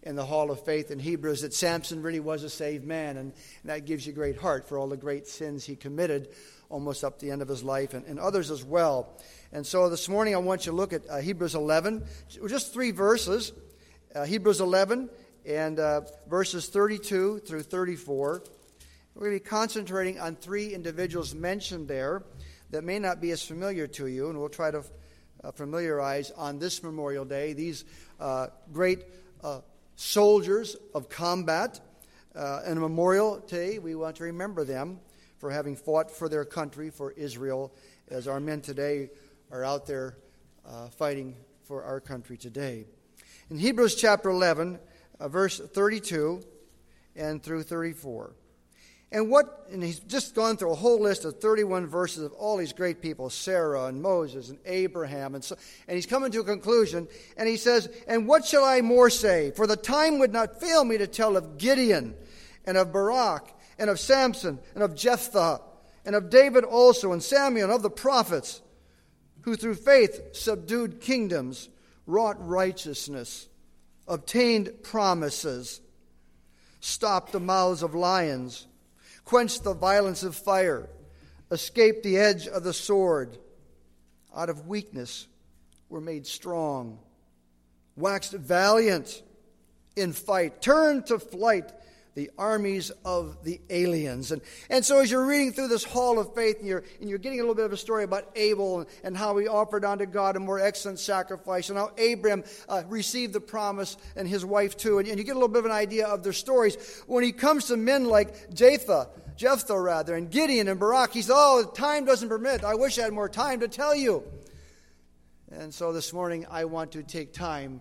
in the Hall of Faith in Hebrews that Samson really was a saved man, and that gives you great heart for all the great sins he committed almost up to the end of his life, and others as well. And so this morning I want you to look at Hebrews 11, just 3 verses, Hebrews 11 and verses 32 through 34. We're going to be concentrating on 3 individuals mentioned there that may not be as familiar to you, and we'll try to familiarize on this Memorial Day these great soldiers of combat. And a memorial today, we want to remember them for having fought for their country, for Israel, as our men today are out there fighting for our country today. In Hebrews chapter 11, verse 32 and through 34. And he's just gone through a whole list of 31 verses of all these great people, Sarah and Moses and Abraham. And he's coming to a conclusion, and he says, "And what shall I more say? For the time would not fail me to tell of Gideon, and of Barak, and of Samson, and of Jephthah, and of David also, and Samuel, and of the prophets, who through faith subdued kingdoms, wrought righteousness, obtained promises, stopped the mouths of lions, quenched the violence of fire, escaped the edge of the sword, out of weakness were made strong, waxed valiant in fight, turned to flight the armies of the aliens." And so as you're reading through this Hall of Faith, and you're getting a little bit of a story about Abel and how he offered unto God a more excellent sacrifice, and how Abraham received the promise, and his wife too, and you get a little bit of an idea of their stories. When he comes to men like Jephthah, and Gideon and Barak, he says, "Oh, time doesn't permit. I wish I had more time to tell you." And so this morning I want to take time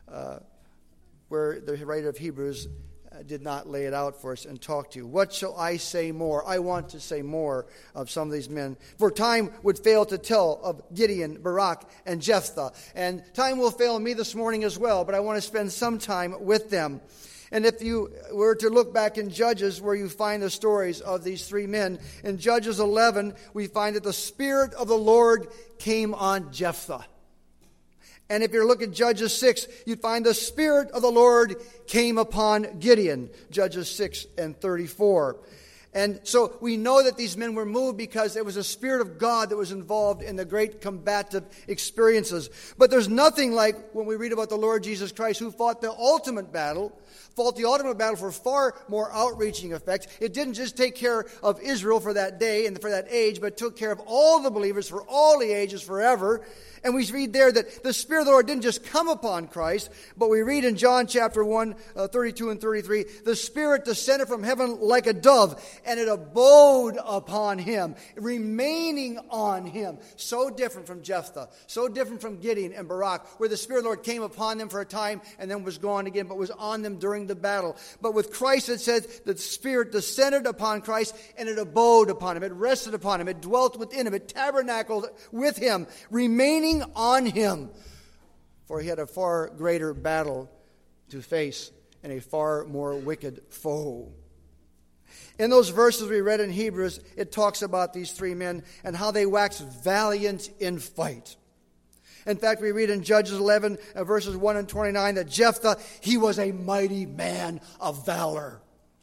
where the writer of Hebrews did not lay it out for us and talk to you. What shall I say more? I want to say more of some of these men. For time would fail to tell of Gideon, Barak, and Jephthah. And time will fail me this morning as well, but I want to spend some time with them. And if you were to look back in Judges, where you find the stories of these 3 men, in Judges 11, we find that the Spirit of the Lord came on Jephthah. And if you look at Judges 6, you'd find the Spirit of the Lord came upon Gideon, Judges 6 and 34. And so we know that these men were moved because there was a Spirit of God that was involved in the great combative experiences. But there's nothing like when we read about the Lord Jesus Christ, who fought the ultimate battle for far more outreaching effect. It didn't just take care of Israel for that day and for that age, but took care of all the believers for all the ages forever. And we read there that the Spirit of the Lord didn't just come upon Christ, but we read in John chapter 1, 32 and 33, the Spirit descended from heaven like a dove, and it abode upon him, remaining on him. So different from Jephthah, so different from Gideon and Barak, where the Spirit of the Lord came upon them for a time and then was gone again, but was on them during the battle. But with Christ, it says that the Spirit descended upon Christ, and it abode upon him, it rested upon him, it dwelt within him, it tabernacled with him, remaining on him, for he had a far greater battle to face and a far more wicked foe. In those verses we read in Hebrews, it talks about these 3 men and how they waxed valiant in fight. In fact, we read in Judges 11, verses 1 and 29, that Jephthah, he was a mighty man of valor.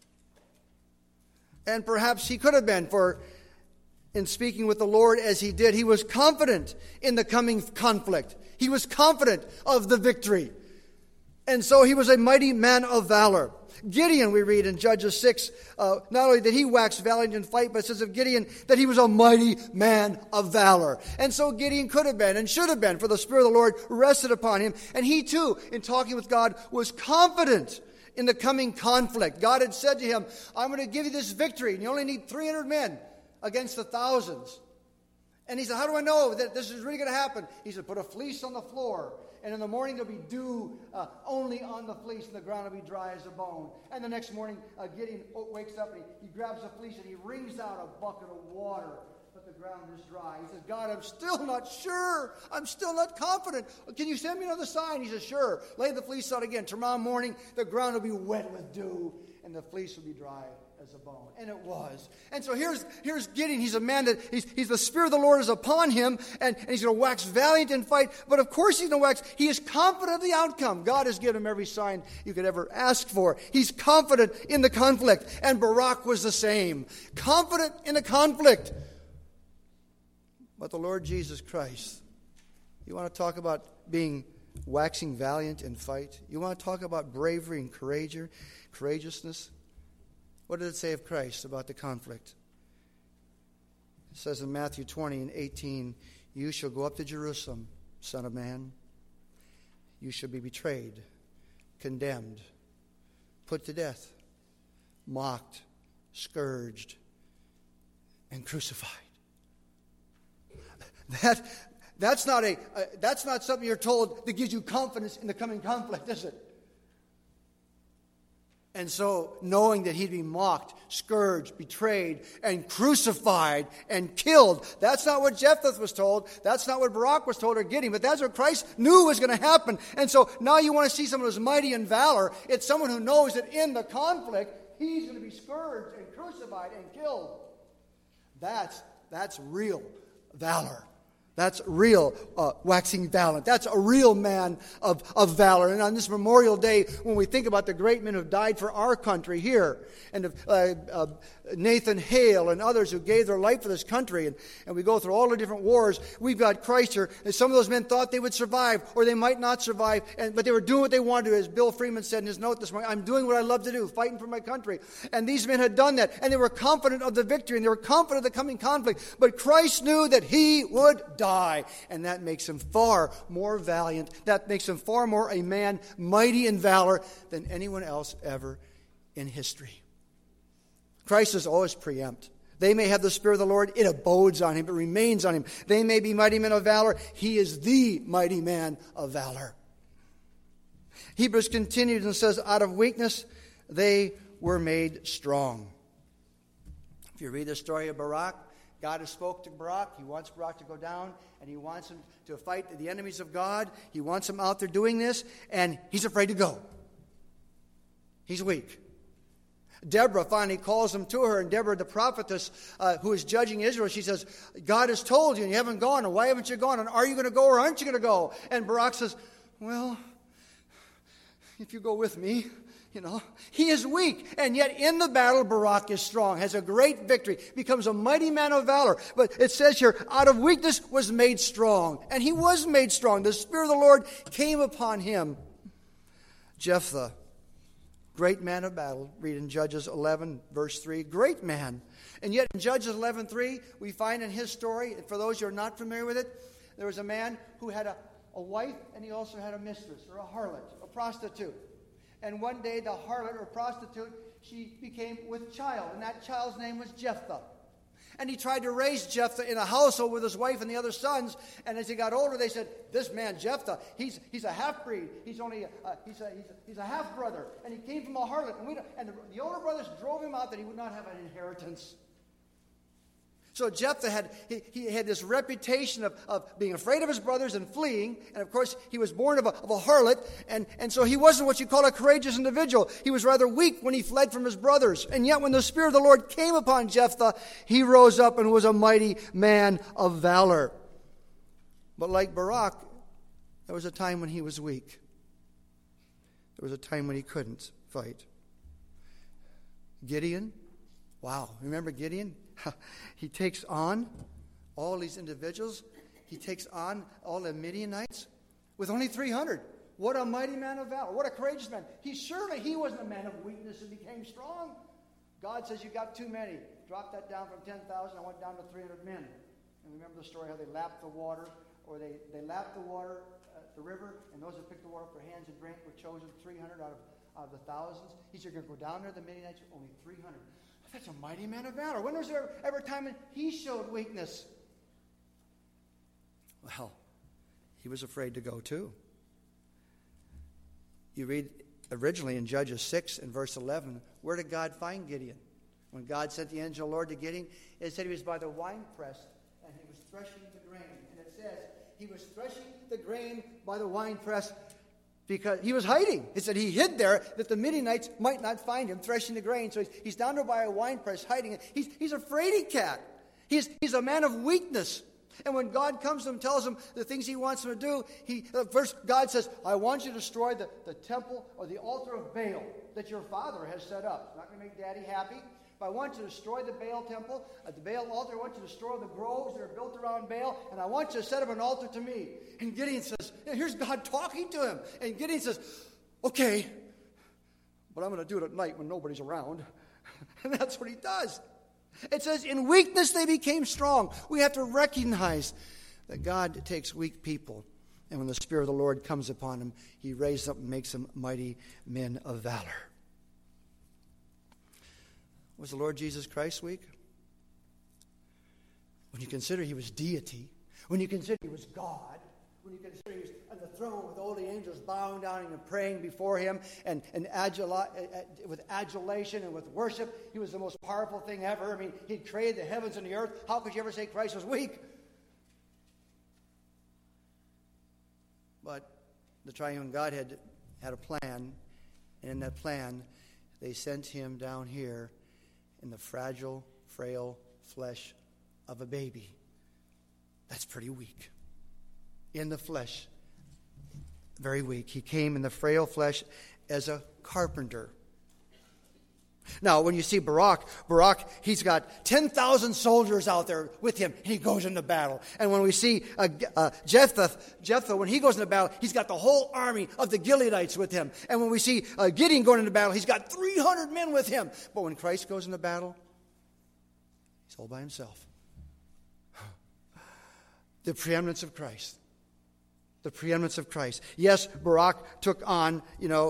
And perhaps he could have been, for in speaking with the Lord as he did, he was confident in the coming conflict. He was confident of the victory. And so he was a mighty man of valor. Gideon, we read in Judges 6, not only did he wax valiant in fight, but it says of Gideon that he was a mighty man of valor. And so Gideon could have been and should have been, for the Spirit of the Lord rested upon him. And he too, in talking with God, was confident in the coming conflict. God had said to him, "I'm going to give you this victory, and you only need 300 men against the thousands." And he said, "How do I know that this is really going to happen?" He said, "Put a fleece on the floor, and in the morning there'll be dew only on the fleece, and the ground will be dry as a bone." And the next morning, Gideon wakes up, and he grabs the fleece, and he wrings out a bucket of water, but the ground is dry. He says, "God, I'm still not sure. I'm still not confident. Can you send me another sign?" He says, "Sure. Lay the fleece out again. Tomorrow morning, the ground will be wet with dew, and the fleece will be dry as a bone. And it was. And so here's Gideon. He's a man that he's the Spirit of the Lord is upon him, and he's going to wax valiant in fight. But of course he's going to wax. He is confident of the outcome. God has given him every sign you could ever ask for. He's confident in the conflict. And Barak was the same. Confident in the conflict. But the Lord Jesus Christ, you want to talk about waxing valiant in fight? You want to talk about bravery and courageousness? What did it say of Christ about the conflict? It says in Matthew 20:18, "You shall go up to Jerusalem, Son of Man. You shall be betrayed, condemned, put to death, mocked, scourged, and crucified." That's not something you're told that gives you confidence in the coming conflict, is it? And so, knowing that he'd be mocked, scourged, betrayed, and crucified, and killed, that's not what Jephthah was told. That's not what Barak was told or Gideon, but that's what Christ knew was going to happen. And so, now you want to see someone who's mighty in valor. It's someone who knows that in the conflict, he's going to be scourged and crucified and killed. That's real valor. That's real waxing valiant. That's a real man of valor. And on this Memorial Day, when we think about the great men who have died for our country here, and Nathan Hale and others who gave their life for this country, and we go through all the different wars, we've got Christ here. And some of those men thought they would survive, or they might not survive, but they were doing what they wanted to. As Bill Freeman said in his note this morning, "I'm doing what I love to do, fighting for my country." And these men had done that, and they were confident of the victory, and they were confident of the coming conflict. But Christ knew that he would die, and that makes him far more valiant. That makes him far more a man mighty in valor than anyone else ever in history. Christ is always preempt. They may have the Spirit of the Lord, it abodes on him, it remains on him. They may be mighty men of valor, he is the mighty man of valor. Hebrews continues and says, "Out of weakness they were made strong." If you read the story of Barak, God has spoke to Barak. He wants Barak to go down, and he wants him to fight the enemies of God. He wants him out there doing this, and he's afraid to go. He's weak. Deborah finally calls him to her, and Deborah, the prophetess who is judging Israel, she says, "God has told you, and you haven't gone, and why haven't you gone? And are you going to go or aren't you going to go?" And Barak says, "Well, if you go with me." He is weak, and yet in the battle, Barak is strong, has a great victory, becomes a mighty man of valor. But it says here, out of weakness was made strong, and he was made strong. The Spirit of the Lord came upon him. Jephthah, great man of battle. Read in Judges 11, verse 3, great man. And yet in Judges 11:3, we find in his story, and for those who are not familiar with it, there was a man who had a wife, and he also had a mistress, or a harlot, a prostitute. And one day the harlot or prostitute, she became with child, and that child's name was Jephthah. And he tried to raise Jephthah in a household with his wife and the other sons. And as he got older, they said, "This man Jephthah, he's a half-breed. He's a half-brother, and he came from a harlot." And the older brothers drove him out that he would not have an inheritance. So Jephthah had this reputation of being afraid of his brothers and fleeing. And of course, he was born of a harlot. And so he wasn't what you call a courageous individual. He was rather weak when he fled from his brothers. And yet when the Spirit of the Lord came upon Jephthah, he rose up and was a mighty man of valor. But like Barak, there was a time when he was weak. There was a time when he couldn't fight. Gideon, wow, remember Gideon? He takes on all these individuals. He takes on all the Midianites with only 300. What a mighty man of valor. What a courageous man. He wasn't a man of weakness and became strong. God says, "You got too many." Drop that down from 10,000. I went down to 300 men. And remember the story how they lapped the water, or they lapped the water at the river, and those that picked the water up their hands and drank were chosen 300 out of the thousands. He said, "You're going to go down there, the Midianites, only 300. That's a mighty man of valor. When was there ever a time when he showed weakness? Well, he was afraid to go too. You read originally in Judges 6 and verse 11, where did God find Gideon? When God sent the angel of the Lord to Gideon, it said he was by the winepress and he was threshing the grain. And it says he was threshing the grain by the winepress because he was hiding. He said he hid there that the Midianites might not find him threshing the grain. So he's down there by a wine press hiding. He's a fraidy cat. He's a man of weakness. And when God comes to him and tells him the things he wants him to do, first God says, I want you to destroy the temple or the altar of Baal that your father has set up. It's not going to make Daddy happy, but I want you to destroy the Baal temple, the Baal altar. I want you to destroy the groves that are built around Baal, and I want you to set up an altar to me. And Gideon says, here's God talking to him. And Gideon says, okay, but I'm going to do it at night when nobody's around. And that's what he does. It says, in weakness they became strong. We have to recognize that God takes weak people, and when the Spirit of the Lord comes upon them, he raises up and makes them mighty men of valor. Was the Lord Jesus Christ weak? When you consider he was deity, when you consider he was God, when you consider he was on the throne with all the angels bowing down and praying before him and with adulation and with worship, he was the most powerful thing ever. I mean, he created the heavens and the earth. How could you ever say Christ was weak? But the triune Godhead had a plan, and in that plan, they sent him down here in the fragile, frail flesh of a baby. That's pretty weak. In the flesh, very weak. He came in the frail flesh as a carpenter. Now, when you see Barak, he's got 10,000 soldiers out there with him, and he goes into battle. And when we see Jephthah, when he goes into battle, he's got the whole army of the Gileadites with him. And when we see Gideon going into battle, he's got 300 men with him. But when Christ goes into battle, he's all by himself. The preeminence of Christ. The preeminence of Christ. Yes, Barak took on,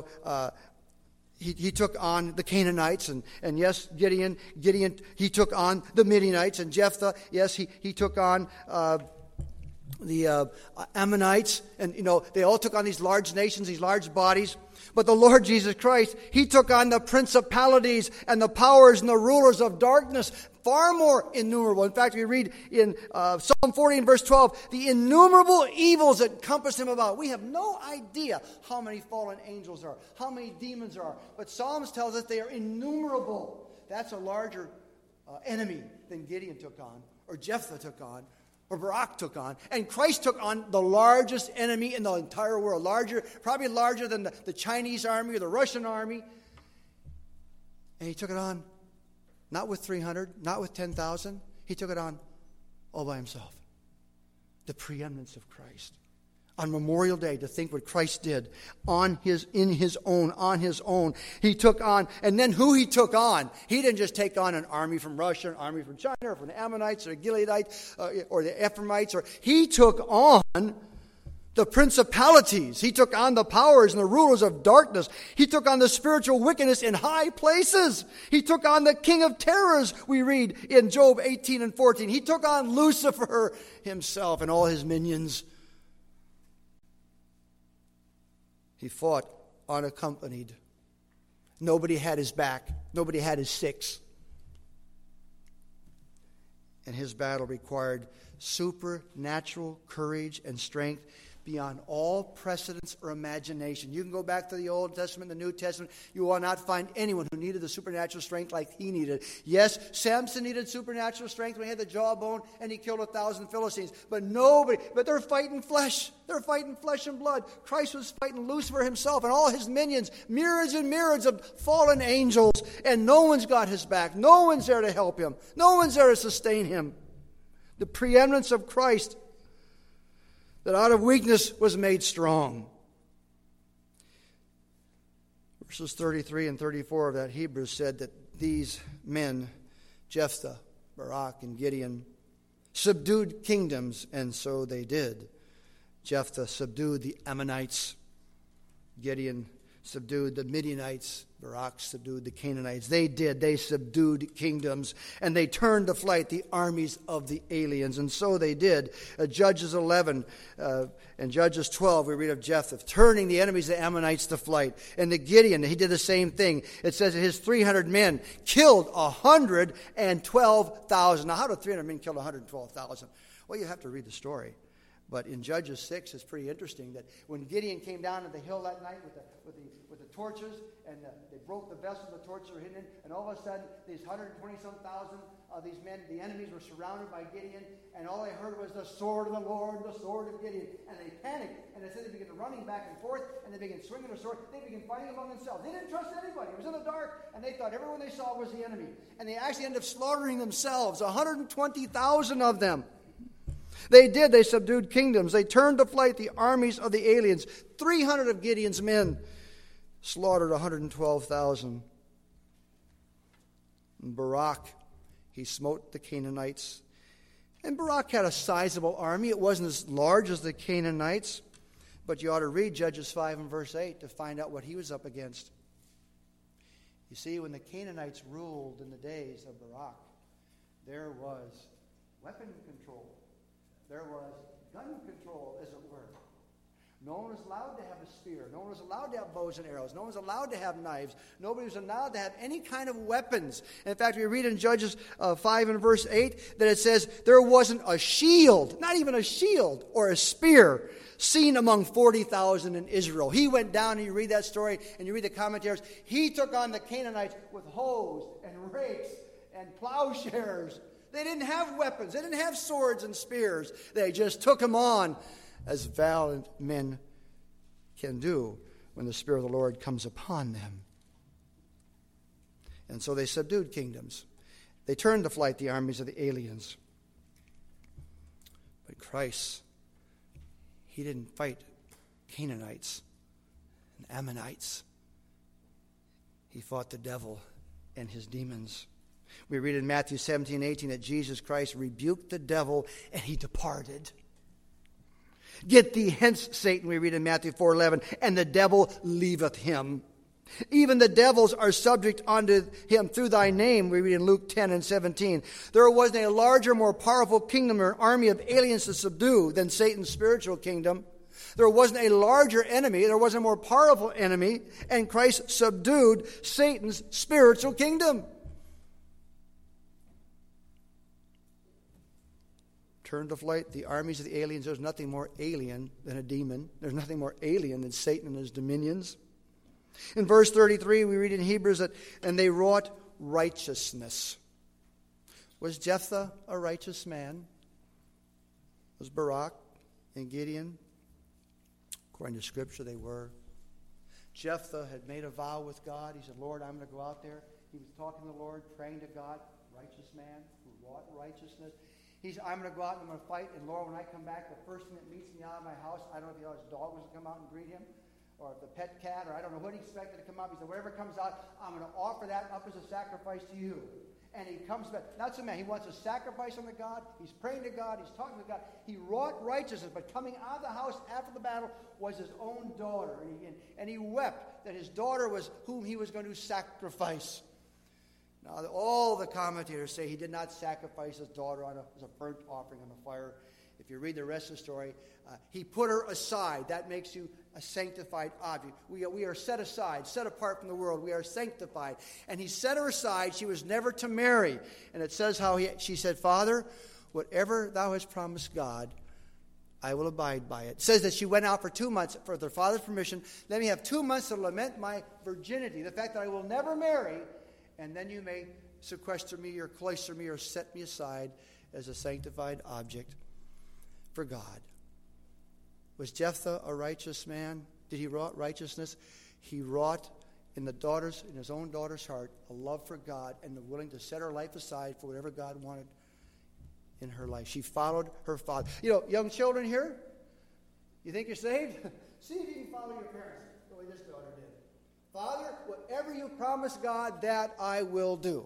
he took on the Canaanites, and yes, Gideon, he took on the Midianites, and Jephthah, yes, he took on the Ammonites, and they all took on these large nations, these large bodies. But the Lord Jesus Christ, he took on the principalities and the powers and the rulers of darkness, far more innumerable. In fact, we read in Psalm 40 verse 12, the innumerable evils that compass him about. We have no idea how many fallen angels there are, how many demons there are. But Psalms tells us they are innumerable. That's a larger enemy than Gideon took on, or Jephthah took on, or Barak took on. And Christ took on the largest enemy in the entire world. Probably larger than the Chinese army or the Russian army. And he took it on, not with 300, not with 10,000. He took it on all by himself. The preeminence of Christ. On Memorial Day, to think what Christ did on his own. He took on, and then who he took on. He didn't just take on an army from Russia, an army from China, or from the Ammonites, or the Gileadites, or the Ephraimites. He took on the principalities. He took on the powers and the rulers of darkness. He took on the spiritual wickedness in high places. He took on the king of terrors, we read in Job 18 and 14. He took on Lucifer himself and all his minions. He fought unaccompanied. Nobody had his back. Nobody had his six. And his battle required supernatural courage and strength beyond all precedence or imagination. You can go back to the Old Testament, the New Testament. You will not find anyone who needed the supernatural strength like he needed. Yes, Samson needed supernatural strength when he had the jawbone and he killed 1,000 Philistines. But they're fighting flesh. They're fighting flesh and blood. Christ was fighting Lucifer himself and all his minions, myriads and myriads of fallen angels, and no one's got his back. No one's there to help him. No one's there to sustain him. The preeminence of Christ, that out of weakness was made strong. Verses 33 and 34 of that Hebrews said that these men, Jephthah, Barak, and Gideon, subdued kingdoms, and so they did. Jephthah subdued the Ammonites. Gideon subdued the Midianites. Barak subdued the Canaanites. They subdued kingdoms, and they turned to flight the armies of the aliens, and so they did. Judges 11 and Judges 12, we read of Jephthah turning the enemies of the Ammonites to flight. And the Gideon, he did the same thing. It says that his 300 men killed 112,000. Now, how do 300 men kill 112,000? Well, you have to read the story. But in Judges 6, it's pretty interesting that when Gideon came down to the hill that night with the torches, and they broke the vessel, the torches were hidden in, and all of a sudden, these 120-some thousand of these men, the enemies, were surrounded by Gideon, and all they heard was the sword of the Lord, the sword of Gideon. And they panicked, and they said they began running back and forth, and they began swinging their sword. They began fighting among themselves. They didn't trust anybody. It was in the dark, and they thought everyone they saw was the enemy. And they actually ended up slaughtering themselves, 120,000 of them. They did. They subdued kingdoms. They turned to flight the armies of the aliens. 300 of Gideon's men slaughtered 112,000. Barak, he smote the Canaanites. And Barak had a sizable army. It wasn't as large as the Canaanites. But you ought to read Judges 5 and verse 8 to find out what he was up against. You see, when the Canaanites ruled in the days of Barak, there was weapon control. There was gun control, as it were. No one was allowed to have a spear. No one was allowed to have bows and arrows. No one was allowed to have knives. Nobody was allowed to have any kind of weapons. In fact, we read in Judges 5 and verse 8 that it says there wasn't a shield, not even a shield or a spear, seen among 40,000 in Israel. He went down, and you read that story, and you read the commentaries. He took on the Canaanites with hoes and rakes and plowshares. They didn't have weapons. They didn't have swords and spears. They just took them on as valiant men can do when the Spirit of the Lord comes upon them. And so they subdued kingdoms. They turned to flight the armies of the aliens. But Christ, he didn't fight Canaanites and Ammonites. He fought the devil and his demons. We read in Matthew 17:18 that Jesus Christ rebuked the devil and he departed. Get thee hence, Satan, we read in Matthew 4:11, and the devil leaveth him. Even the devils are subject unto him through thy name, we read in Luke 10 and 17. There wasn't a larger, more powerful kingdom or army of aliens to subdue than Satan's spiritual kingdom. There wasn't a larger enemy, there wasn't a more powerful enemy, and Christ subdued Satan's spiritual kingdom. Turned to flight the armies of the aliens. There's nothing more alien than a demon. There's nothing more alien than Satan and his dominions. In verse 33, we read in Hebrews that, and they wrought righteousness. Was Jephthah a righteous man? Was Barak and Gideon? According to Scripture, they were. Jephthah had made a vow with God. He said, Lord, I'm going to go out there. He was talking to the Lord, praying to God. Righteous man who wrought righteousness. I'm going to go out and I'm going to fight. And Lord, when I come back, the first thing that meets me out of my house, I don't know if his dog was to come out and greet him, or the pet cat, or I don't know what he expected to come out. He said, whatever comes out, I'm going to offer that up as a sacrifice to you. And he comes back. Not so man. He wants a sacrifice unto God. He's praying to God. He's talking to God. He wrought righteousness. But coming out of the house after the battle was his own daughter. And he wept that his daughter was whom he was going to sacrifice. Now, all the commentators say he did not sacrifice his daughter as a burnt offering on the fire. If you read the rest of the story, he put her aside. That makes you a sanctified object. We are set aside, set apart from the world. We are sanctified. And he set her aside. She was never to marry. And it says how she said, Father, whatever thou hast promised God, I will abide by it. It says that she went out for 2 months, for their father's permission. Let me have 2 months to lament my virginity, the fact that I will never marry, and then you may sequester me or cloister me or set me aside as a sanctified object for God. Was Jephthah a righteous man? Did he wrought righteousness? He wrought in his own daughter's heart a love for God and the willing to set her life aside for whatever God wanted in her life. She followed her father. You know, young children here, you think you're saved? See if you can follow your parents the way this daughter did. Father, whatever you promise God, that I will do.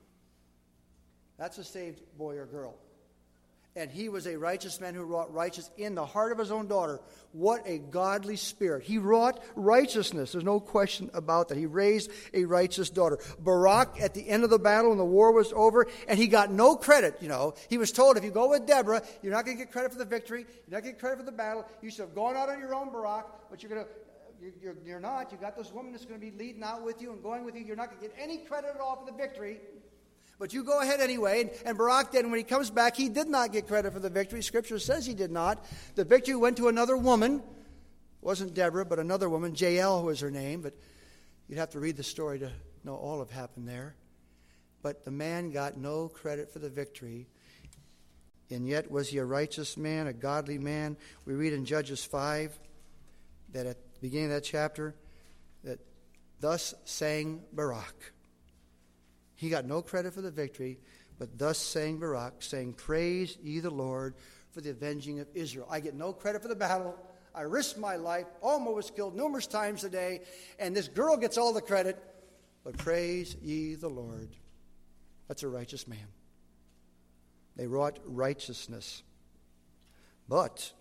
That's a saved boy or girl. And he was a righteous man who wrought righteousness in the heart of his own daughter. What a godly spirit. He wrought righteousness. There's no question about that. He raised a righteous daughter. Barak, at the end of the battle when the war was over, and he got no credit, He was told, if you go with Deborah, you're not going to get credit for the victory. You're not going to get credit for the battle. You should have gone out on your own, Barak, but you're not. You got this woman that's going to be leading out with you and going with you. You're not going to get any credit at all for the victory. But you go ahead anyway. And Barak then, when he comes back, he did not get credit for the victory. Scripture says he did not. The victory went to another woman. It wasn't Deborah, but another woman. Jael was her name. But you'd have to read the story to know all of what happened there. But the man got no credit for the victory. And yet was he a righteous man, a godly man? We read in Judges 5 that at the beginning of that chapter, that thus sang Barak. He got no credit for the victory, but thus sang Barak, saying, praise ye the Lord for the avenging of Israel. I get no credit for the battle. I risked my life. Alma was killed numerous times a day. And this girl gets all the credit. But praise ye the Lord. That's a righteous man. They wrought righteousness. But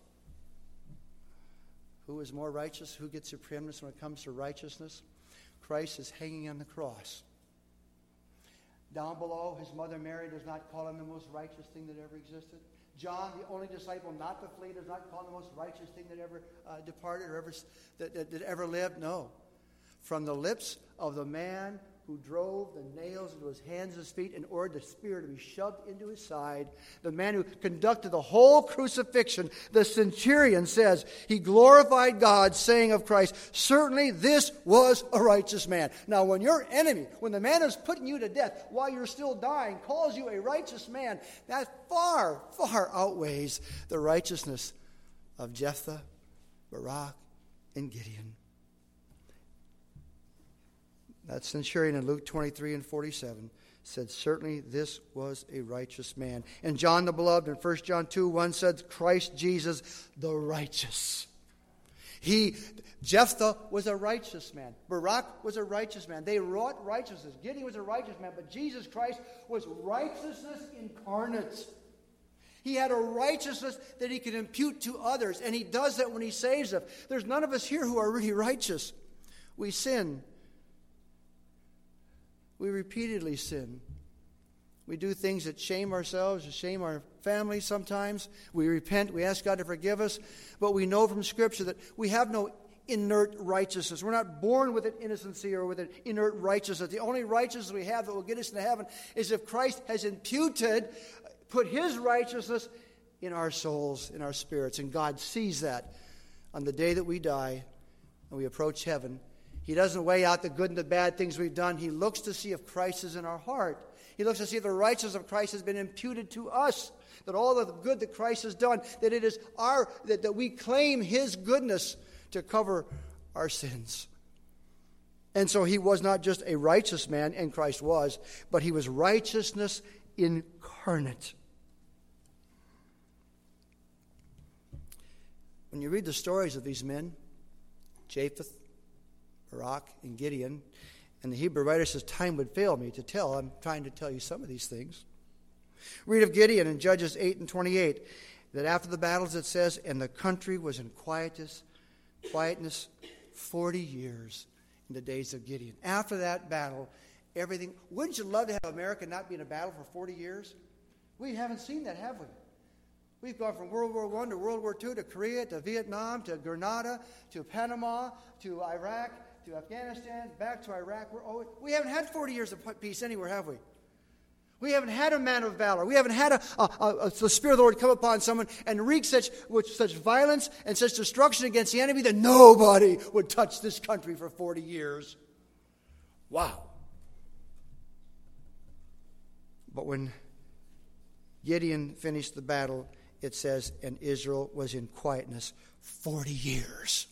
who is more righteous? Who gets the preeminence when it comes to righteousness? Christ is hanging on the cross. Down below, his mother Mary does not call him the most righteous thing that ever existed. John, the only disciple not to flee, does not call him the most righteous thing that ever departed or that ever lived. No. From the lips of the man who drove the nails into his hands and his feet in order the spear to be shoved into his side, the man who conducted the whole crucifixion, the centurion says, he glorified God, saying of Christ, certainly this was a righteous man. Now, when your enemy, when the man who's putting you to death while you're still dying, calls you a righteous man, that far, far outweighs the righteousness of Jephthah, Barak, and Gideon. That centurion in Luke 23 and 47 said, certainly this was a righteous man. And John the Beloved in 1 John 2:1 said, Christ Jesus the righteous. Jephthah was a righteous man. Barak was a righteous man. They wrought righteousness. Gideon was a righteous man. But Jesus Christ was righteousness incarnate. He had a righteousness that he could impute to others. And he does that when he saves them. There's none of us here who are really righteous. We sin. We repeatedly sin. We do things that shame ourselves, that shame our family sometimes. We repent. We ask God to forgive us. But we know from Scripture that we have no inert righteousness. We're not born with an innocency or with an inert righteousness. The only righteousness we have that will get us into heaven is if Christ has put his righteousness in our souls, in our spirits. And God sees that on the day that we die and we approach heaven. He doesn't weigh out the good and the bad things we've done. He looks to see if Christ is in our heart. He looks to see if the righteousness of Christ has been imputed to us. That all of the good that Christ has done, that it is that we claim his goodness to cover our sins. And so he was not just a righteous man, and Christ was, but he was righteousness incarnate. When you read the stories of these men, Japheth, Barak, and Gideon, and the Hebrew writer says time would fail me to tell. I'm trying to tell you some of these things. Read of Gideon in Judges 8 and 28, that after the battles it says, and the country was in quietness 40 years in the days of Gideon. After that battle, everything. Wouldn't you love to have America not be in a battle for 40 years? We haven't seen that, have we? We've gone from World War I to World War II to Korea to Vietnam to Grenada to Panama to Iraq to Afghanistan, back to Iraq. We haven't had 40 years of peace anywhere, have we? We haven't had a man of valor. We haven't had the Spirit of the Lord come upon someone and wreak such violence and such destruction against the enemy that nobody would touch this country for 40 years. Wow. But when Gideon finished the battle, it says, and Israel was in quietness 40 years.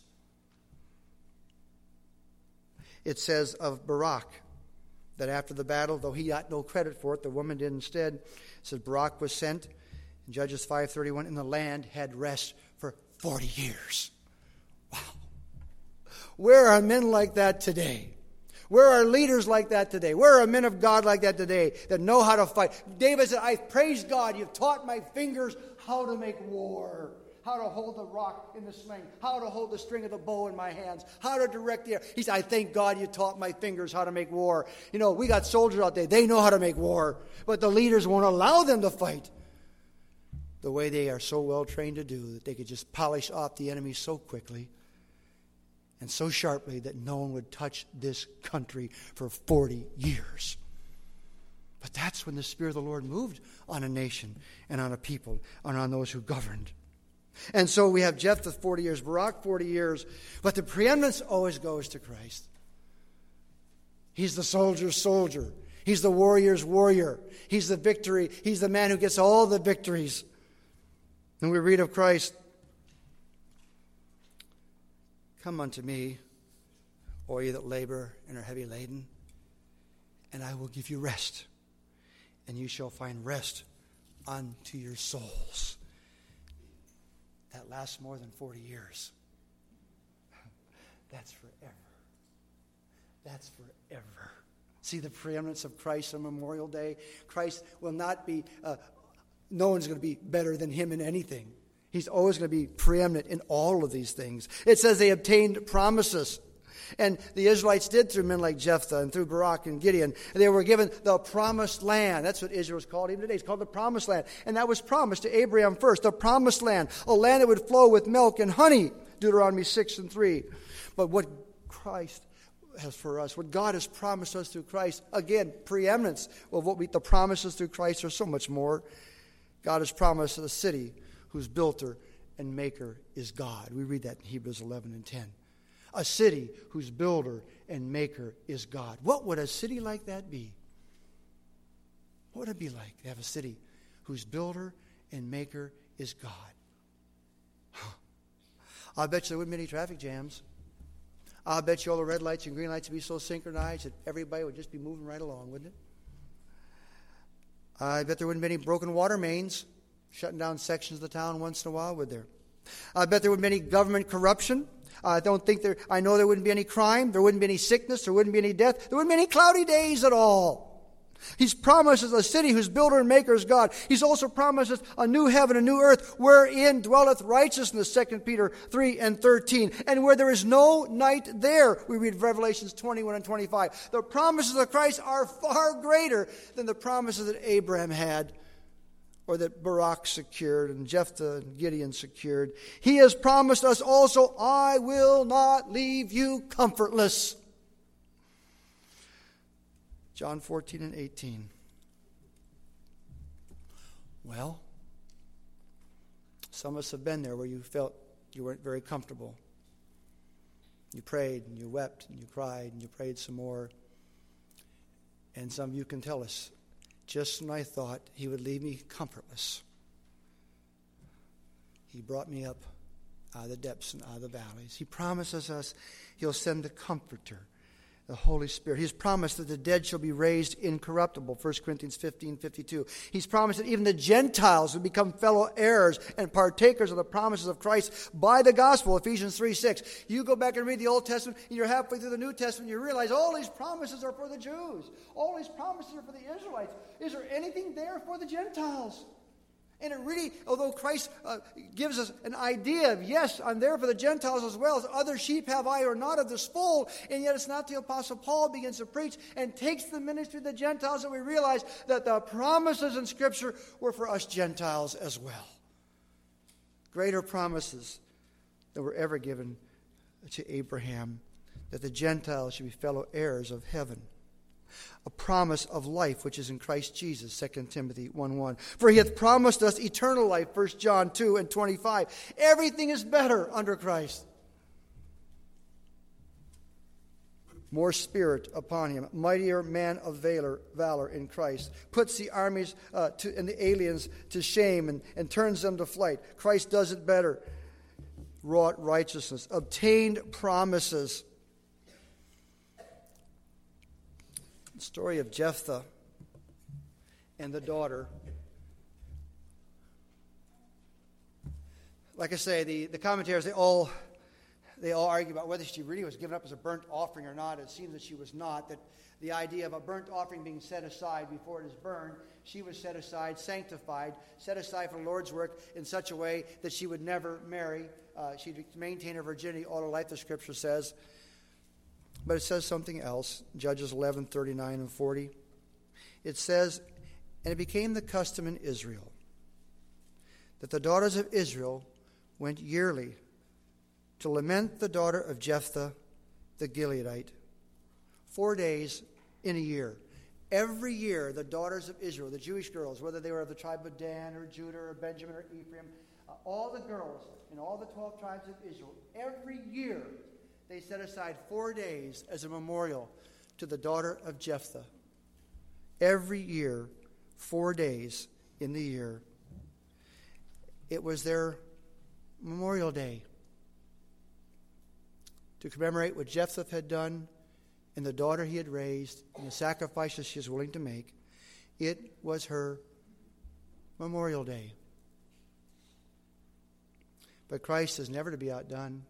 It says of Barak that after the battle, though he got no credit for it, the woman did instead. It says Barak was sent in Judges 5:31, and the land had rest for 40 years. Wow. Where are men like that today? Where are leaders like that today? Where are men of God like that today that know how to fight? David said, I praise God, you've taught my fingers how to make war, how to hold the rock in the sling, how to hold the string of the bow in my hands, how to direct the air. He said, I thank God you taught my fingers how to make war. You know, we got soldiers out there, they know how to make war, but the leaders won't allow them to fight the way they are so well trained to do, that they could just polish off the enemy so quickly and so sharply that no one would touch this country for 40 years. But that's when the Spirit of the Lord moved on a nation and on a people and on those who governed. And so we have Jephthah 40 years, Barak 40 years, but the preeminence always goes to Christ. He's the soldier's soldier. He's the warrior's warrior. He's the victory. He's the man who gets all the victories. And we read of Christ, "Come unto me, all ye that labor and are heavy laden, and I will give you rest. And you shall find rest unto your souls." That lasts more than 40 years. That's forever. That's forever. See the preeminence of Christ on Memorial Day? Christ will not be, no one's going to be better than him in anything. He's always going to be preeminent in all of these things. It says they obtained promises. And the Israelites did through men like Jephthah and through Barak and Gideon. They were given the promised land. That's what Israel is called even today. It's called the promised land. And that was promised to Abraham first. The promised land. A land that would flow with milk and honey. Deuteronomy 6:3. But what Christ has for us, what God has promised us through Christ, again, preeminence of the promises through Christ are so much more. God has promised a city whose builder and maker is God. We read that in Hebrews 11:10. A city whose builder and maker is God. What would a city like that be? What would it be like to have a city whose builder and maker is God? I bet you there wouldn't be any traffic jams. I bet you all the red lights and green lights would be so synchronized that everybody would just be moving right along, wouldn't it? I bet there wouldn't be any broken water mains shutting down sections of the town once in a while, would there? I bet there wouldn't be any government corruption. I know there wouldn't be any crime. There wouldn't be any sickness. There wouldn't be any death. There wouldn't be any cloudy days at all. He's promised us a city whose builder and maker is God. He's also promised us a new heaven, a new earth, wherein dwelleth righteousness, 2 Peter 3:13. And where there is no night there, we read Revelations 21 and 25. The promises of Christ are far greater than the promises that Abraham had, or that Barak secured and Jephthah and Gideon secured. He has promised us also, "I will not leave you comfortless." John 14:18. Well, some of us have been there where you felt you weren't very comfortable. You prayed and you wept and you cried and you prayed some more. And some of you can tell us, just when I thought he would leave me comfortless, he brought me up out of the depths and out of the valleys. He promises us he'll send the Comforter, the Holy Spirit. He's promised that the dead shall be raised incorruptible, 1 Corinthians 15:52. He's promised that even the Gentiles will become fellow heirs and partakers of the promises of Christ by the gospel, Ephesians 3:6. You go back and read the Old Testament, and you're halfway through the New Testament, and you realize all these promises are for the Jews. All these promises are for the Israelites. Is there anything there for the Gentiles? And it really, although Christ gives us an idea of, yes, I'm there for the Gentiles as well as other sheep have I or not of this fold, and yet it's not the Apostle Paul begins to preach and takes the ministry of the Gentiles that we realize that the promises in Scripture were for us Gentiles as well. Greater promises that were ever given to Abraham, that the Gentiles should be fellow heirs of heaven. A promise of life which is in Christ Jesus, 2 Timothy 1:1. For he hath promised us eternal life, 1 John 2:25. Everything is better under Christ. More spirit upon him, mightier man of valor in Christ, puts the armies and the aliens to shame and turns them to flight. Christ does it better. Wrought righteousness, obtained promises. Story of Jephthah and the daughter. Like I say, the commentators, they all argue about whether she really was given up as a burnt offering or not. It seems that she was not. That the idea of a burnt offering being set aside before it is burned, she was set aside, sanctified, set aside for the Lord's work in such a way that she would never marry. She'd maintain her virginity all her life, the Scripture says. But it says something else, Judges 11:39 and 40. It says, "And it became the custom in Israel that the daughters of Israel went yearly to lament the daughter of Jephthah the Gileadite 4 days in a year." Every year, the daughters of Israel, the Jewish girls, whether they were of the tribe of Dan or Judah or Benjamin or Ephraim, all the girls in all the 12 tribes of Israel, every year they set aside 4 days as a memorial to the daughter of Jephthah. Every year, 4 days in the year. It was their Memorial Day to commemorate what Jephthah had done and the daughter he had raised and the sacrifices she was willing to make. It was her Memorial Day. But Christ is never to be outdone.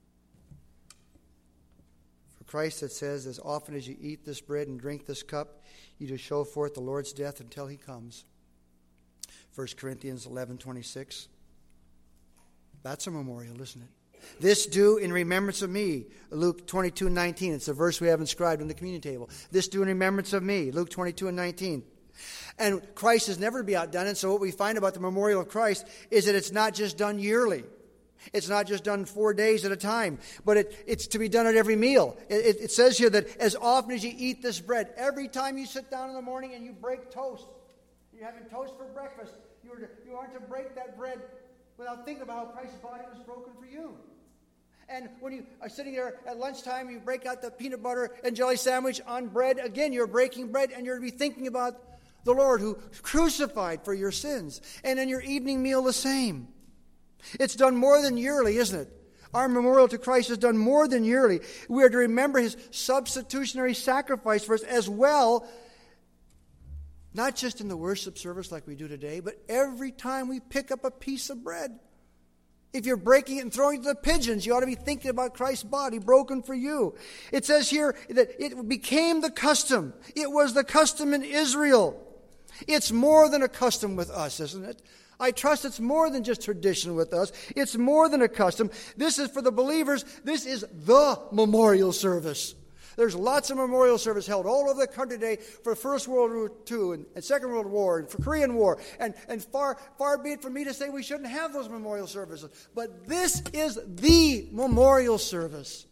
For Christ, it says, as often as you eat this bread and drink this cup, you do show forth the Lord's death until he comes. 1 Corinthians 11:26. That's a memorial, isn't it? This do in remembrance of me. Luke 22:19. It's a verse we have inscribed on the communion table. This do in remembrance of me. Luke 22:19. And Christ is never to be outdone. And so what we find about the memorial of Christ is that it's not just done yearly. It's not just done 4 days at a time, but it's to be done at every meal. It says here that as often as you eat this bread, every time you sit down in the morning and you break toast, you're having toast for breakfast, you aren't to break that bread without thinking about how Christ's body was broken for you. And when you are sitting there at lunchtime, you break out the peanut butter and jelly sandwich on bread. Again, you're breaking bread, and you're to be thinking about the Lord who crucified for your sins. And in your evening meal, the same. It's done more than yearly, isn't it? Our memorial to Christ is done more than yearly. We are to remember his substitutionary sacrifice for us as well, not just in the worship service like we do today, but every time we pick up a piece of bread. If you're breaking it and throwing it to the pigeons, you ought to be thinking about Christ's body broken for you. It says here that it became the custom. It was the custom in Israel. It's more than a custom with us, isn't it? I trust it's more than just tradition with us. It's more than a custom. This is for the believers. This is the memorial service. There's lots of memorial service held all over the country today for First World War II and Second World War and for Korean War. And far be it from me to say we shouldn't have those memorial services. But this is the memorial service.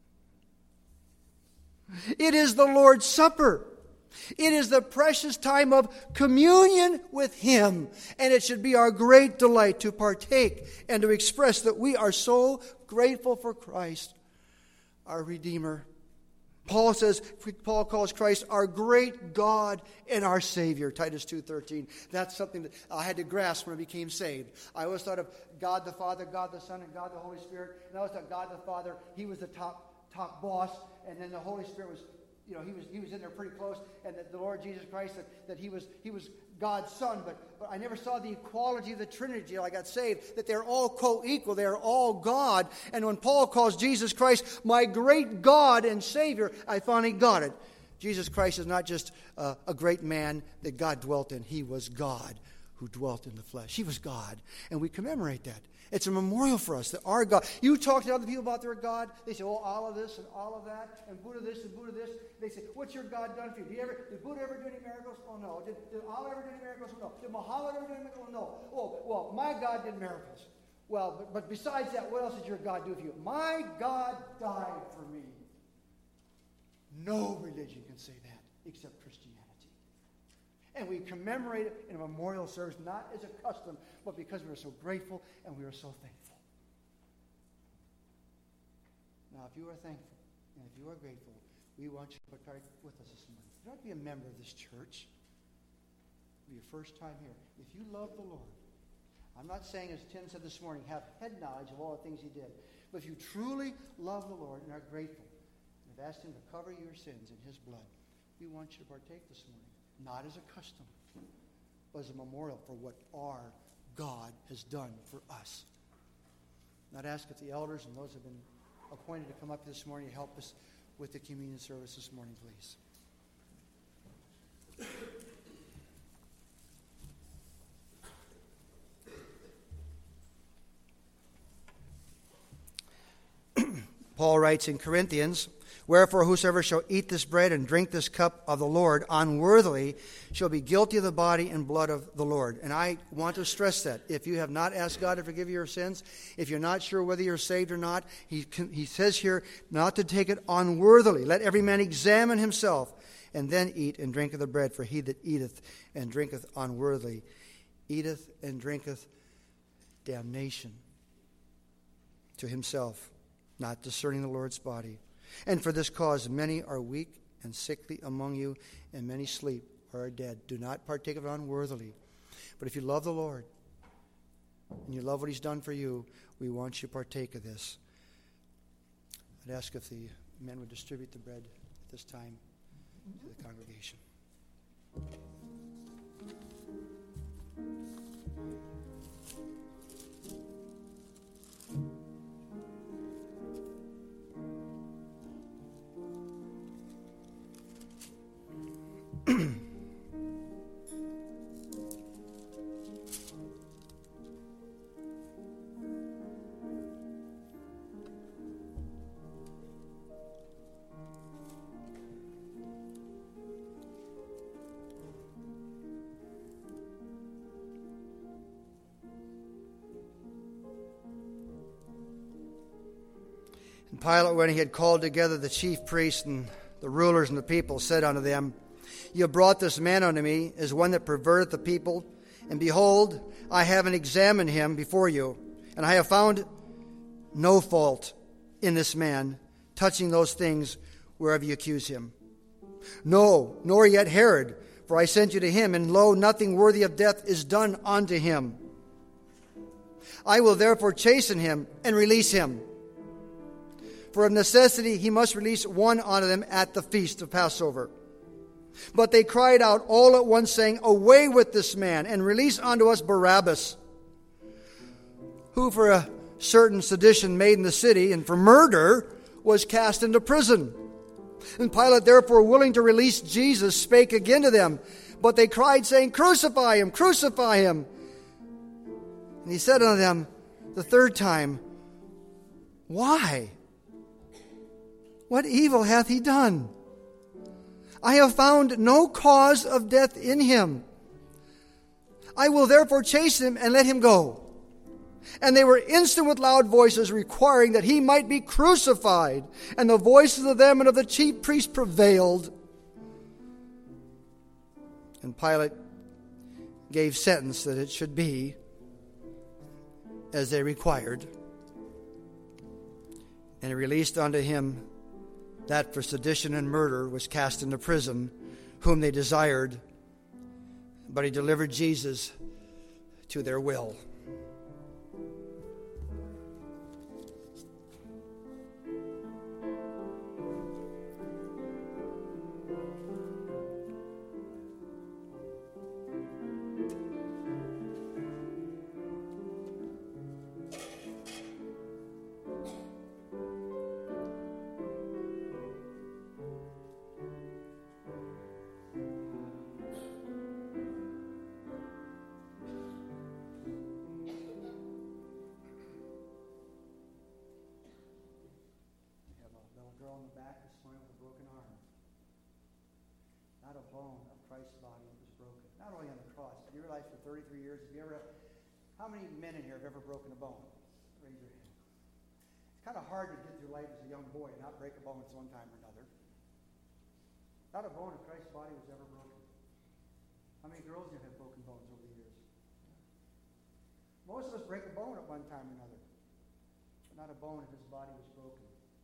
It is the Lord's Supper. It is the precious time of communion with him. And it should be our great delight to partake and to express that we are so grateful for Christ, our Redeemer. Paul calls Christ our great God and our Savior, Titus 2:13. That's something that I had to grasp when I became saved. I always thought of God the Father, God the Son, and God the Holy Spirit. And I always thought God the Father, he was the top boss, and then the Holy Spirit was, he was in there pretty close, and that the Lord Jesus Christ, that he was God's Son, but I never saw the equality of the Trinity until I got saved, that they're all co-equal, they're all God. And when Paul calls Jesus Christ my great God and Savior, I finally got it. Jesus Christ is not just a great man that God dwelt in. He was God who dwelt in the flesh. He was God, and we commemorate that. It's a memorial for us that our God. You talk to other people about their God, they say, all of this and all of that, and Buddha this and Buddha this. They say, what's your God done for you? Did Buddha ever do any miracles? Oh, no. Did Allah ever do any miracles? Oh, no. Did Muhammad ever do any miracles? Oh, no. Oh, well, my God did miracles. Well, but besides that, what else did your God do for you? My God died for me. No religion can say that except Christianity. And we commemorate it in a memorial service, not as a custom, but because we are so grateful and we are so thankful. Now, if you are thankful and if you are grateful, we want you to partake with us this morning. You don't have to be a member of this church. It'll be your first time here. If you love the Lord, I'm not saying, as Tim said this morning, have head knowledge of all the things he did. But if you truly love the Lord and are grateful and have asked him to cover your sins in his blood, we want you to partake this morning. Not as a custom, but as a memorial for what our God has done for us. And I'd ask if the elders and those who have been appointed to come up this morning to help us with the communion service this morning, please. Paul writes in Corinthians, wherefore whosoever shall eat this bread and drink this cup of the Lord unworthily shall be guilty of the body and blood of the Lord. And I want to stress that. If you have not asked God to forgive you your sins, if you're not sure whether you're saved or not, he says here not to take it unworthily. Let every man examine himself, and then eat and drink of the bread. For he that eateth and drinketh unworthily eateth and drinketh damnation to himself, not discerning the Lord's body. And for this cause many are weak and sickly among you, and many sleep or are dead. Do not partake of it unworthily. But if you love the Lord, and you love what he's done for you, we want you to partake of this. I'd ask if the men would distribute the bread at this time to the congregation. And Pilate, when he had called together the chief priests and the rulers and the people, said unto them, You have brought this man unto me as one that perverteth the people. And behold, I haven't examined him before you, and I have found no fault in this man touching those things whereof you accuse him. No, nor yet Herod, for I sent you to him, and lo, nothing worthy of death is done unto him. I will therefore chasten him and release him. For of necessity he must release one unto them at the feast of Passover. But they cried out all at once, saying, Away with this man, and release unto us Barabbas, who for a certain sedition made in the city, and for murder was cast into prison. And Pilate, therefore, willing to release Jesus, spake again to them. But they cried, saying, Crucify him, crucify him. And he said unto them the third time, Why? What evil hath he done? I have found no cause of death in him. I will therefore chasten him and let him go. And they were instant with loud voices, requiring that he might be crucified. And the voices of them and of the chief priests prevailed. And Pilate gave sentence that it should be as they required. And he released unto him that for sedition and murder was cast into prison, whom they desired, but he delivered Jesus to their will. For 33 years, how many men in here have ever broken a bone? Raise your hand. It's kind of hard to get through life as a young boy and not break a bone at one time or another. Not a bone of Christ's body was ever broken. How many girls here have broken bones over the years? Most of us break a bone at one time or another, but not a bone of his body was broken.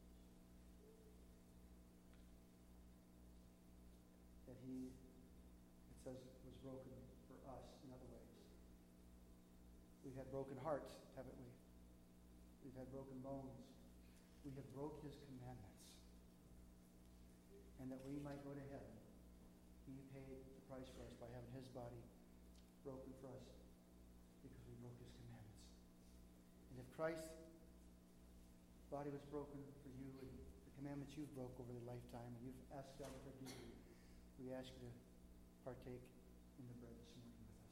That he, it says, was broken for us in other ways. We've had broken hearts, haven't we? We've had broken bones. We have broke his commandments. And that we might go to heaven, he paid the price for us by having his body broken for us because we broke his commandments. And if Christ's body was broken for you and the commandments you've broke over the lifetime and you've asked God to forgive you, we ask you to partake in the bread this morning with us.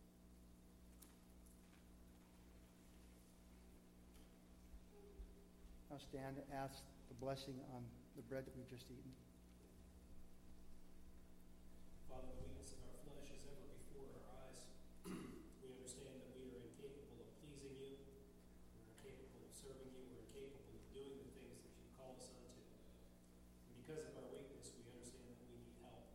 Now stand and ask the blessing on the bread that we've just eaten. Father, the weakness of our flesh is ever before our eyes. We understand that we are incapable of pleasing you. We're incapable of serving you. We're incapable of doing the things that you call us unto. And because of our weakness, we understand that we need help.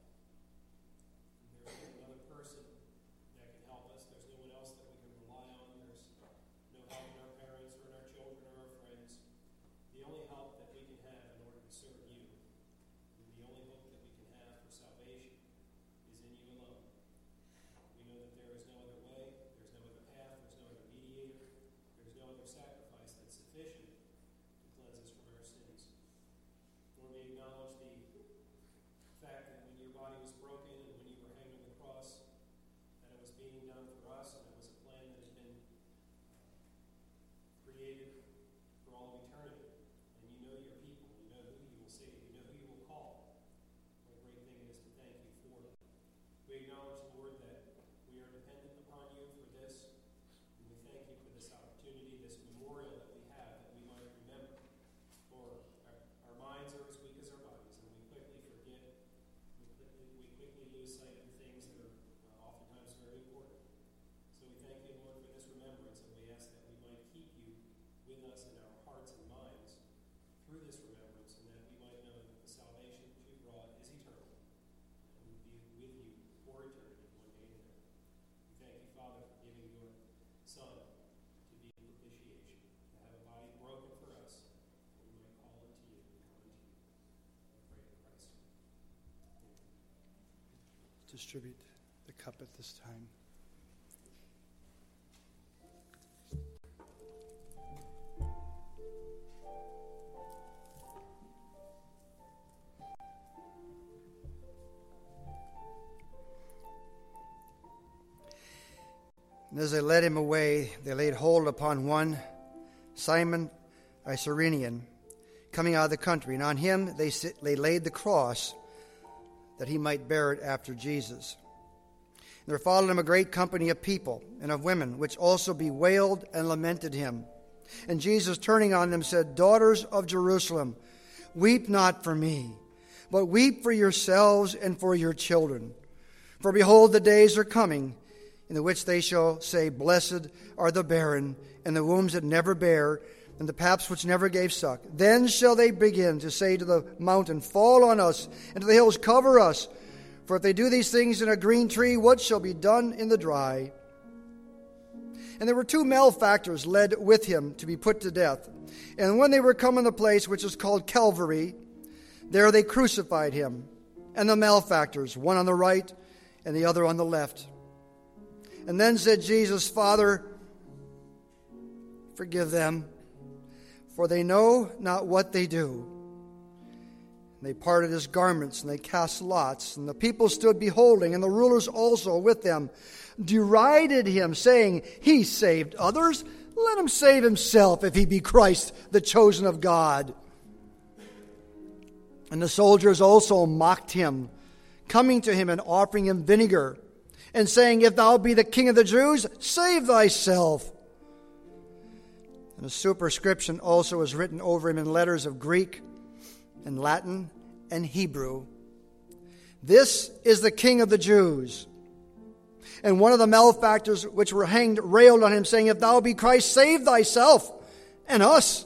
distribute the cup at this time. And as they led him away, they laid hold upon one, Simon a Cyrenian, coming out of the country, and on him they laid the cross, that he might bear it after Jesus. And there followed him a great company of people and of women, which also bewailed and lamented him. And Jesus, turning on them, said, Daughters of Jerusalem, weep not for me, but weep for yourselves and for your children. For behold, the days are coming, in the which they shall say, Blessed are the barren, and the wombs that never bare, and the paps which never gave suck. Then shall they begin to say to the mountain, Fall on us, and to the hills, Cover us. For if they do these things in a green tree, what shall be done in the dry? And there were 2 malefactors led with him to be put to death. And when they were come in the place which is called Calvary, there they crucified him, and the malefactors, one on the right and the other on the left. And then said Jesus, Father, forgive them, for they know not what they do. And they parted his garments, and they cast lots. And the people stood beholding, and the rulers also with them derided him, saying, He saved others. Let him save himself, if he be Christ, the chosen of God. And the soldiers also mocked him, coming to him and offering him vinegar, and saying, If thou be the King of the Jews, save thyself. And a superscription also is written over him in letters of Greek and Latin and Hebrew. This is the King of the Jews. And one of the malefactors which were hanged railed on him, saying, If thou be Christ, save thyself and us.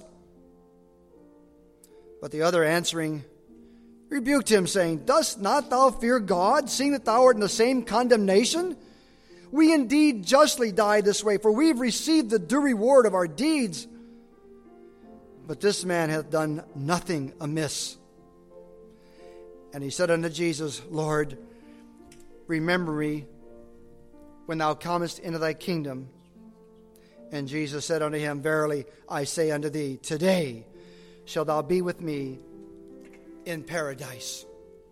But the other answering rebuked him, saying, Dost not thou fear God, seeing that thou art in the same condemnation? We indeed justly die this way, for we have received the due reward of our deeds. But this man hath done nothing amiss. And he said unto Jesus, Lord, remember me when thou comest into thy kingdom. And Jesus said unto him, Verily I say unto thee, today shalt thou be with me in paradise.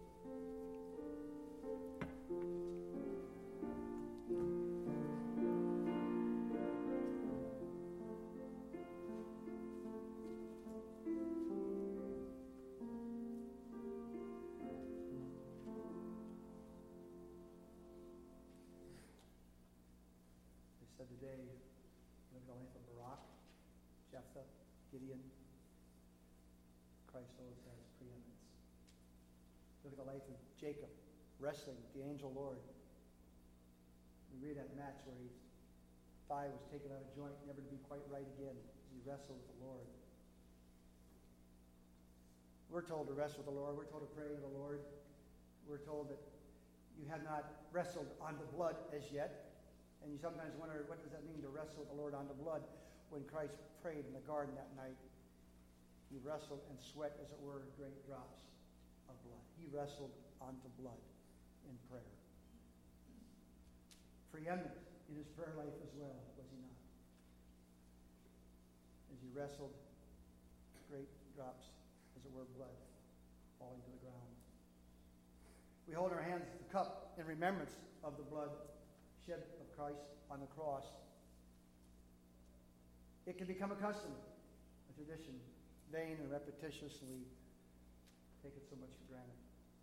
They said today, look at the life of Barak, Jephthah, Gideon. Christ always has preeminence. Look at the life of Jacob, wrestling with the angel Lord. We read that match where his thigh was taken out of joint, never to be quite right again, as he wrestled with the Lord. We're told to wrestle with the Lord. We're told to pray to the Lord. We're told that you have not wrestled on the blood as yet. And you sometimes wonder, what does that mean to wrestle with the Lord on the blood? When Christ prayed in the garden that night, he wrestled and sweat, as it were, great drops of blood. He wrestled onto blood in prayer. Preeminent in his prayer life as well, was he not? As he wrestled, great drops, as it were, blood falling to the ground. We hold in our hands the cup in remembrance of the blood shed of Christ on the cross. It can become a custom, a tradition, vain and repetitiously take it so much for granted.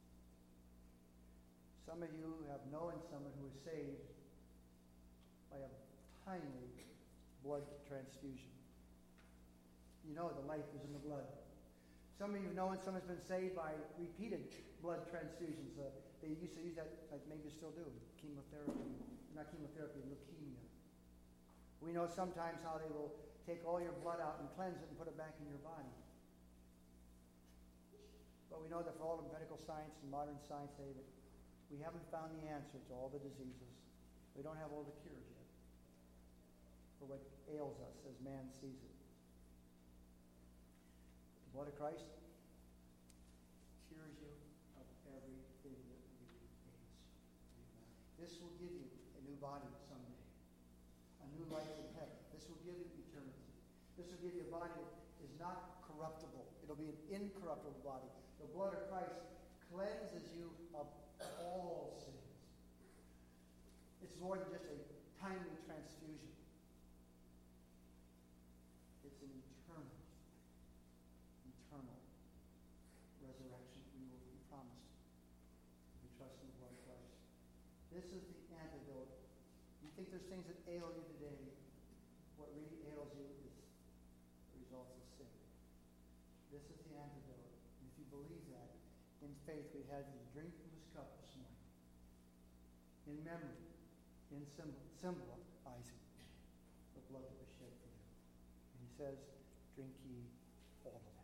Some of you have known someone who was saved by a timely blood transfusion. You know the life is in the blood. Some of you have known someone's been saved by repeated blood transfusions. They used to use that, like maybe still do, chemotherapy. Not chemotherapy, leukemia. We know sometimes how they will take all your blood out and cleanse it and put it back in your body. But we know that for all the medical science and modern science say that we haven't found the answer to all the diseases. We don't have all the cures yet for what ails us as man sees it. The blood of Christ cures you of everything that really ails you. new body someday. A new life in heaven. This will give you eternity. This will give you a body that is not corruptible. It'll be an incorruptible body. The blood of Christ cleanses you of all sins. It's more than just a timely transfusion. It's an eternal resurrection we will be promised. We trust in the blood of Christ. This is the antidote. You think there's things that ail you today. What really ails you is the results of sin. This is the antidote. And if you believe that, in faith, we had you drink from this cup this morning. In memory, in symbolizing the blood that was shed for you. And he says, drink ye all of it.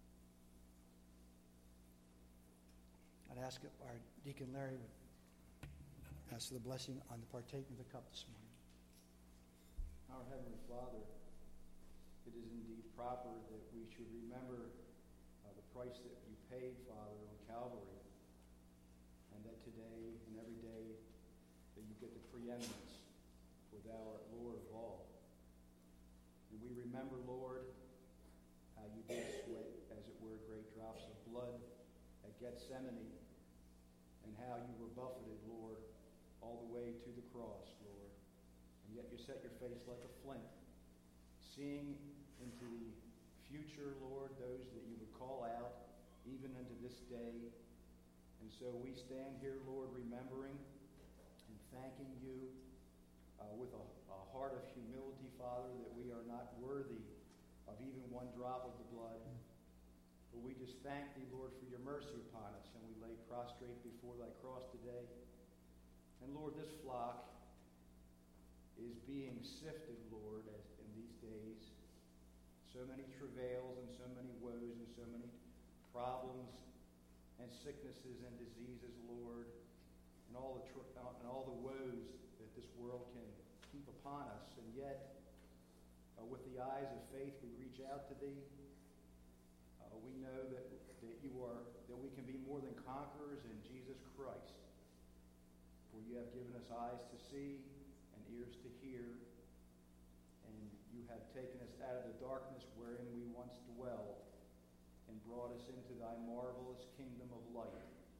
I'd ask if our Deacon Larry would ask for the blessing on the partaking of the cup this morning. Our Heavenly Father, it is indeed proper that we should remember the price that you paid, Father, on Calvary, and that today and every day that you get the preeminence with our Lord of all. And we remember, Lord, how you did sweat, as it were, great drops of blood at Gethsemane, and how you were buffeted, Lord, all the way to the cross, Lord. And yet you set your face like a flint, seeing into the future, Lord, those that you would call out, even unto this day. And so we stand here, Lord, remembering and thanking you with a heart of humility, Father, that we are not worthy of even one drop of the blood. But we just thank thee, Lord, for your mercy upon us, and we lay prostrate before thy cross today. And Lord, this flock is being sifted, Lord, as in these days. So many travails and so many woes and so many problems and sicknesses and diseases, Lord, and all the woes that this world can keep upon us. And yet, with the eyes of faith, we reach out to thee. We know that we can be more than conquerors in Jesus Christ. For you have given us eyes to see and ears to hear, and you have taken us out of the darkness wherein we once dwelled and brought us into thy marvelous kingdom of light.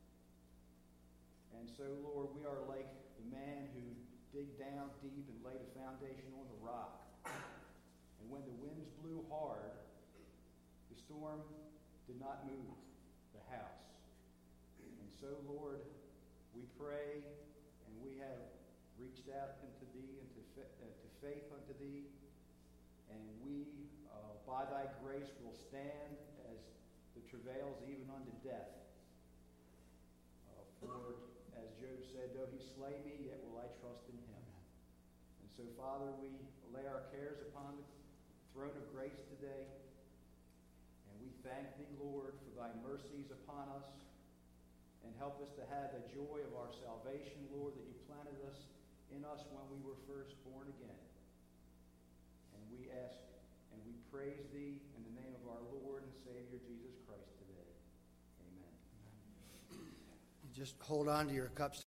And so, Lord, we are like the man who digged down deep and laid a foundation on the rock. And when the winds blew hard, the storm did not move the house. And so, Lord, we pray, and we have reached out unto thee, and to faith unto thee, and we, by thy grace, will stand as the travails even unto death. For, as Job said, though he slay me, yet will I trust in him. And so, Father, we lay our cares upon the throne of grace today, and we thank thee, Lord, for thy mercies upon us, and help us to have the joy of our salvation, Lord, that you planted us in us when we were first born again. And we ask and we praise thee in the name of our Lord and Savior Jesus Christ today. Amen. You just hold on to your cups.